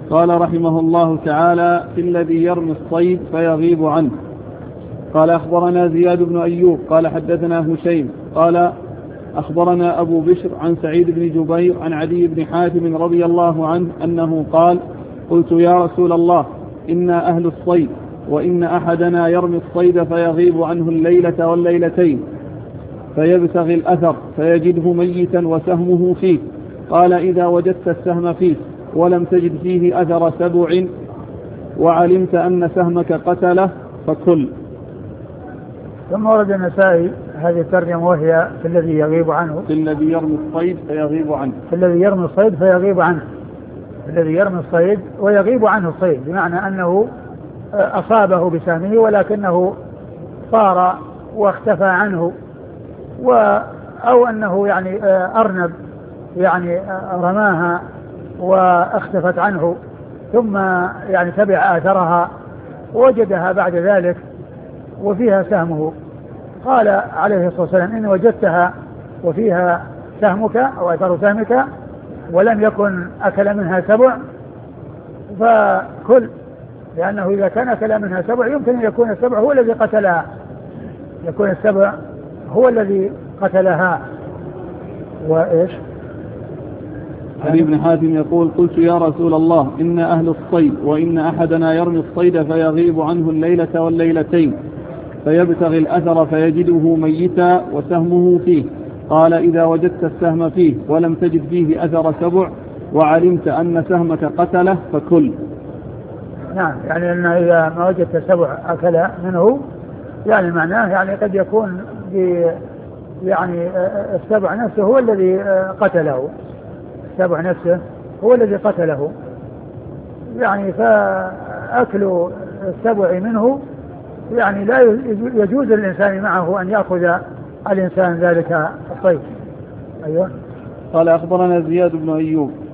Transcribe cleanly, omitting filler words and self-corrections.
قال رحمه الله تعالى: في الذي يرمي الصيد فيغيب عنه. قال: أخبرنا زياد بن أيوب قال حدثنا هشيم قال أخبرنا أبو بشر عن سعيد بن جبير عن عدي بن حاتم رضي الله عنه أنه قال: قلت يا رسول الله إنا أهل الصيد وإن أحدنا يرمي الصيد فيغيب عنه الليلة والليلتين فيبتغي الأثر فيجده ميتا وسهمه فيه. قال: إذا وجدت السهم فيه ولم تجد فيه أثر سبع وعلمت أن سهمك قتله فكل. ثم ورد النسائي هذه الترجمة وهي في الذي يغيب عنه، في الذي يرمي الصيد فيغيب عنه، في الذي يرمي الصيد فيغيب عنه، الذي يرمي الصيد ويغيب عنه الصيد، بمعنى أنه أصابه بسهمه ولكنه طار واختفى عنه، أو أنه يعني أرنب يعني رماها واختفت عنه ثم يعني تبع آثرها ووجدها بعد ذلك وفيها سهمه. قال عليه الصلاة والسلام: إن وجدتها وفيها سهمك أو أثر سهمك ولم يكن أكل منها سبع فكل، لأنه إذا كان أكل منها سبع يمكن أن يكون السبع هو الذي قتلها، يكون السبع هو الذي قتلها. وإيش؟ علي بن حاتم يقول: قلت يا رسول الله إن أهل الصيد وإن أحدنا يرمي الصيد فيغيب عنه الليلة والليلتين فيبتغي الأثر فيجده ميتا وسهمه فيه. قال: إذا وجدت السهم فيه ولم تجد فيه أثر سبع وعلمت أن سهمك قتله فكل. نعم، يعني أن إذا ما وجدت سبع أكل منه يعني معناه يعني قد يكون يعني السبع نفسه هو الذي قتله، السبع نفسه هو الذي قتله، يعني فأكل السبع منه يعني لا يجوز للإنسان معه أن يأخذ الإنسان ذلك الصيد. أيوة. قال: أخبرنا زياد بن أيوب